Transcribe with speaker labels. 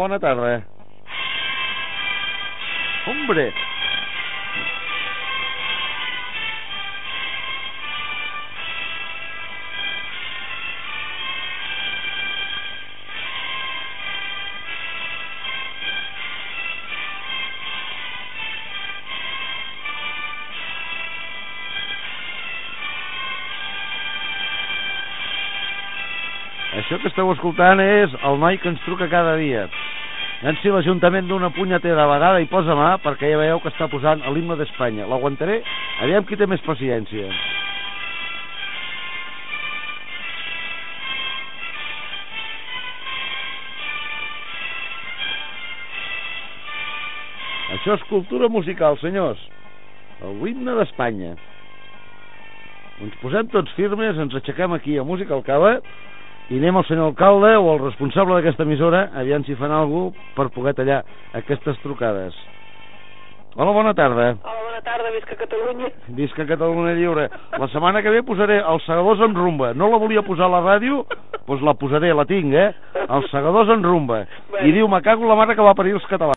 Speaker 1: bona tarda. Hombre! Això que esteu escoltant és el noi que ens truca cada dia. En si l'Ajuntament d'una punyetera vegada hi posa mà, perquè ja veieu que està posant l'himne d'Espanya. L'aguantaré? Aviam qui té més paciència. Això és cultura musical, senyors. L'himne d'Espanya. Ens posem tots firmes, ens aixequem aquí a Música al Cava i anem al senyor alcalde o al responsable d'aquesta emissora, aviam si fan alguna cosa per poder tallar aquestes trucades. Hola, bona tarda.
Speaker 2: Hola, bona tarda, visca Catalunya.
Speaker 1: Visca Catalunya Lliure. La setmana que ve posaré Els Segadors en Rumba. No la volia posar a la ràdio, doncs la posaré, la tinc, Els Segadors en Rumba. I diu, me cago en la mare que va parir els catalans.